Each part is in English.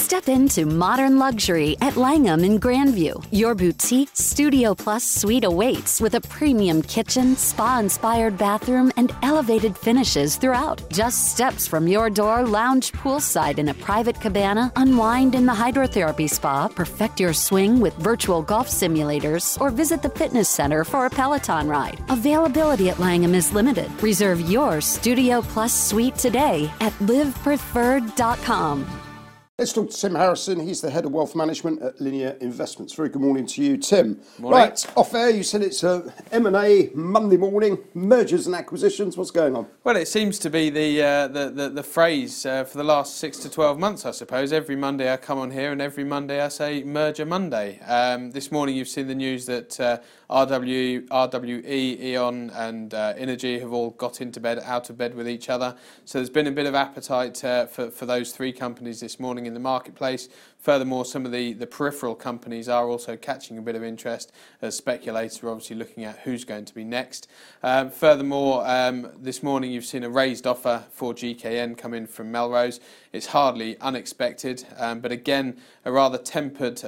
Step into modern luxury at Langham in Grandview. Your boutique Studio Plus suite awaits with a premium kitchen, spa-inspired bathroom, and elevated finishes throughout. Just steps from your door, lounge poolside in a private cabana, unwind in the hydrotherapy spa, perfect your swing with virtual golf simulators, or visit the fitness center for a Peloton ride. Availability at Langham is limited. Reserve your Studio Plus suite today at livepreferred.com. Let's talk to Tim Harrison. He's the head of wealth management at Linear Investments. Very good morning to you, Tim. Morning. Right, off air, you said it's a M&A Monday morning, mergers and acquisitions. What's going on? Well, it seems to be the phrase for the last 6 to 12 months, I suppose. Every Monday I come on here and every Monday I say Merger Monday. This morning you've seen the news that RWE, E.ON and Innogy have all got out of bed with each other. So there's been a bit of appetite for those three companies this morning in the marketplace. Furthermore, some of the peripheral companies are also catching a bit of interest as speculators are obviously looking at who's going to be next. Furthermore, this morning you've seen a raised offer for GKN come in from Melrose. It's hardly unexpected, but again, a rather tapered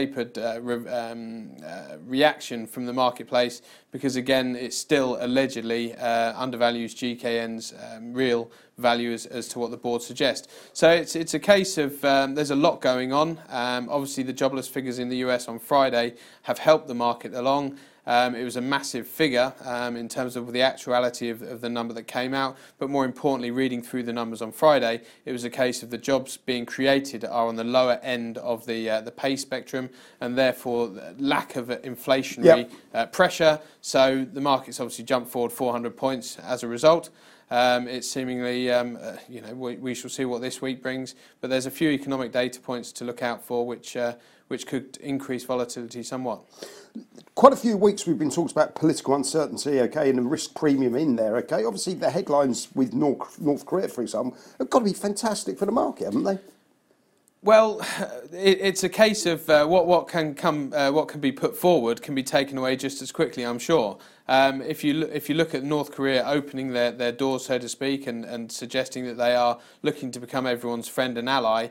reaction from the marketplace because, again, it still allegedly undervalues GKN's real value as to what the board suggests. So it's a case of there's a lot going on. Obviously, the jobless figures in the US on Friday have helped the market along. It was a massive figure in terms of the actuality of the number that came out, but more importantly, reading through the numbers on Friday, it was a case of the jobs being created are on the lower end of the pay spectrum, and therefore lack of inflationary pressure. So the market's obviously jumped forward 400 points as a result. It's seemingly, we shall see what this week brings, but there's a few economic data points to look out for which could increase volatility somewhat. Quite a few weeks we've been talking about political uncertainty, okay, and the risk premium in there, okay. Obviously, the headlines with North Korea, for example, have got to be fantastic for the market, haven't they? Well, it's a case of what can be put forward can be taken away just as quickly, I'm sure. If you look at North Korea opening their doors, so to speak, and suggesting that they are looking to become everyone's friend and ally,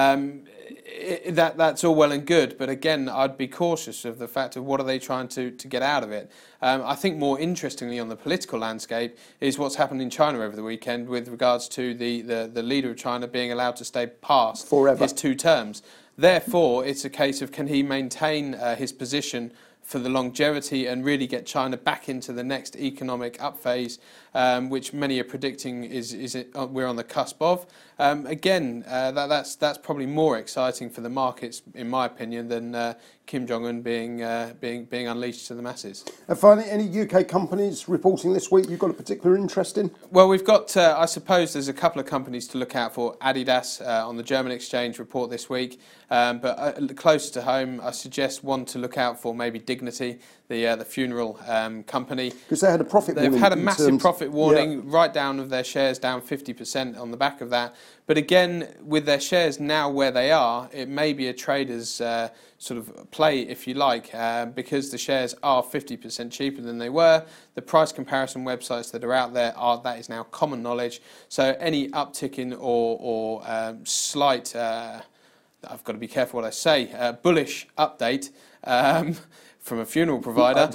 that's all well and good. But again, I'd be cautious of the fact of what are they trying to get out of it. I think more interestingly on the political landscape is what's happened in China over the weekend with regards to the leader of China being allowed to stay past forever his 2 terms. Therefore, it's a case of can he maintain his position for the longevity and really get China back into the next economic up phase, which many are predicting we're on the cusp of. Again, that's probably more exciting for the markets, in my opinion, than Kim Jong-un being unleashed to the masses. And finally, any UK companies reporting this week you've got a particular interest in? Well, we've got, I suppose there's a couple of companies to look out for. Adidas on the German exchange report this week, but closer to home, I suggest one to look out for, maybe Dignity, the funeral company. Because they had a profit warning. They've had a massive profit warning, right down of their shares down 50% on the back of that. But again, with their shares now where they are, it may be a trader's sort of play, if you like, because the shares are 50% cheaper than they were. The price comparison websites that are out there that is now common knowledge. So any uptick in or slight, I've got to be careful what I say, bullish update from a funeral provider,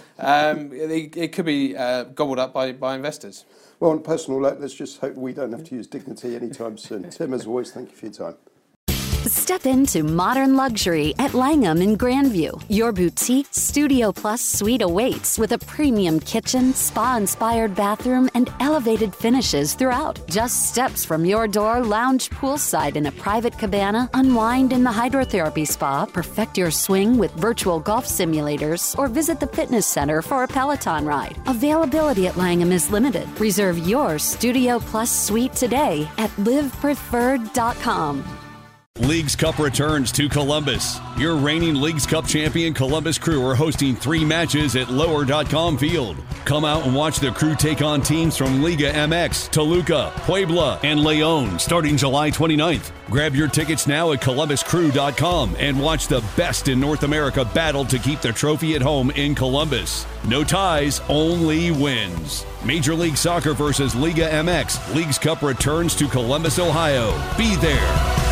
it could be gobbled up by investors. Well, on a personal note, let's just hope we don't have to use Dignity anytime soon. Tim, as always, thank you for your time. Step into modern luxury at Langham in Grandview. Your boutique Studio Plus suite awaits with a premium kitchen, spa-inspired bathroom, and elevated finishes throughout. Just steps from your door, lounge poolside in a private cabana, unwind in the hydrotherapy spa, perfect your swing with virtual golf simulators, or visit the fitness center for a Peloton ride. Availability at Langham is limited. Reserve your Studio Plus suite today at livepreferred.com. Leagues Cup returns to Columbus. Your reigning Leagues Cup champion Columbus Crew are hosting 3 matches at Lower.com Field. Come out and watch the Crew take on teams from Liga MX, Toluca, Puebla, and León starting July 29th. Grab your tickets now at ColumbusCrew.com and watch the best in North America battle to keep the trophy at home in Columbus. No ties, only wins. Major League Soccer versus Liga MX. Leagues Cup returns to Columbus, Ohio. Be there.